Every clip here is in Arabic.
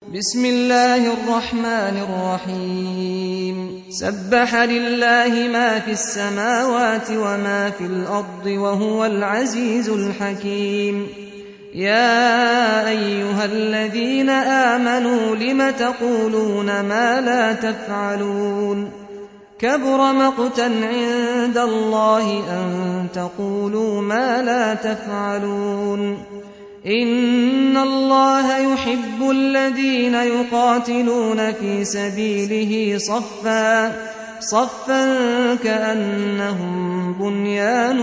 بسم الله الرحمن الرحيم سبح لله ما في السماوات وما في الأرض وهو العزيز الحكيم يا أيها الذين آمنوا لم تقولون ما لا تفعلون كبر مقتا عند الله أن تقولوا ما لا تفعلون إن الله يحب الذين يقاتلون في سبيله صفا كأنهم بنيان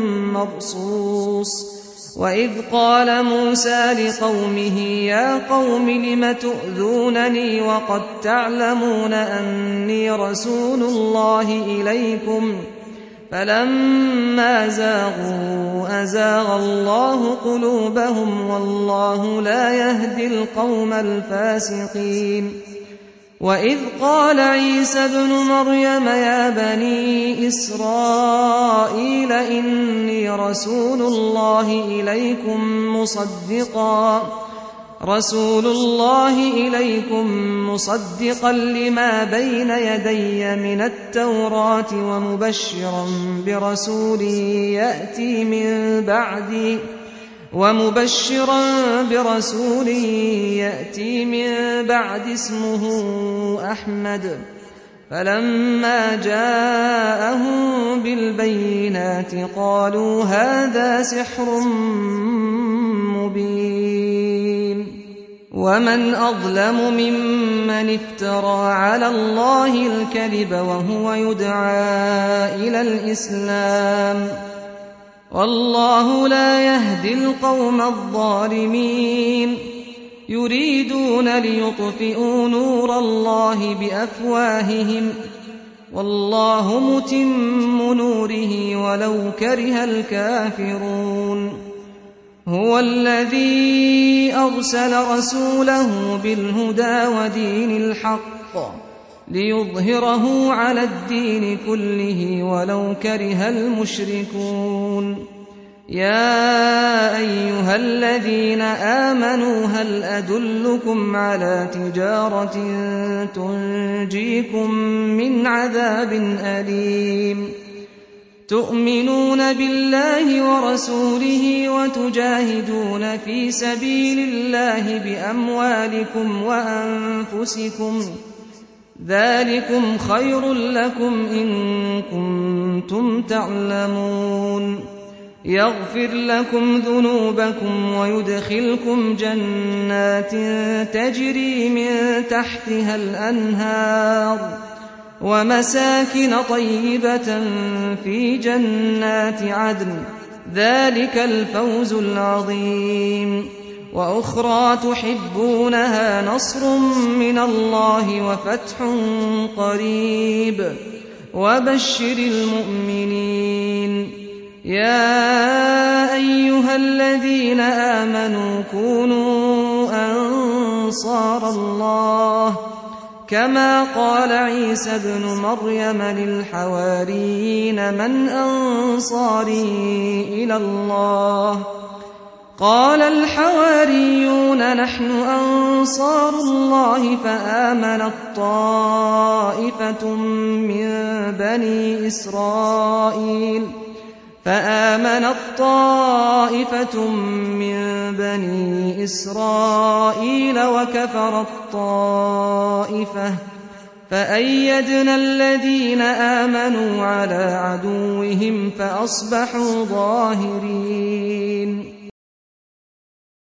مرصوص وإذ قال موسى لقومه يا قوم لم تؤذونني وقد تعلمون أني رسول الله إليكم فلما زاغوا أزاغ الله قلوبهم والله لا يهدي القوم الفاسقين وإذ قال عيسى ابن مريم يا بني إسرائيل إني رسول الله إليكم مصدقا لما بين يدي من التوراة ومبشرا برسول يأتي من بعد اسمه أحمد فلما جاءهم بالبينات قالوا هذا سحر مبين ومن أظلم ممن افترى على الله الكذب وهو يدعى إلى الإسلام والله لا يهدي القوم الظالمين يريدون ليطفئوا نور الله بأفواههم والله متم نوره ولو كره الكافرون هو الذي أرسل رسوله بالهدى ودين الحق ليظهره على الدين كله ولو كره المشركون يا أيها الذين آمنوا هل أدلكم على تجارة تنجيكم من عذاب أليم تؤمنون بالله ورسوله وتجاهدون في سبيل الله بأموالكم وأنفسكم ذلكم خير لكم إن كنتم تعلمون يغفر لكم ذنوبكم ويدخلكم جنات تجري من تحتها الأنهار ومساكن طيبة في جنات عدن ذلك الفوز العظيم وأخرى تحبونها نصر من الله وفتح قريب وبشر المؤمنين يا أيها الذين آمنوا كونوا أنصار الله كما قال عيسى ابن مريم للحواريين من أنصاري إلى الله قال الحواريون نحن أنصار الله فآمنت طائفة من بني إسرائيل وكفرت طائفة فأيدنا الذين آمنوا على عدوهم فأصبحوا ظاهرين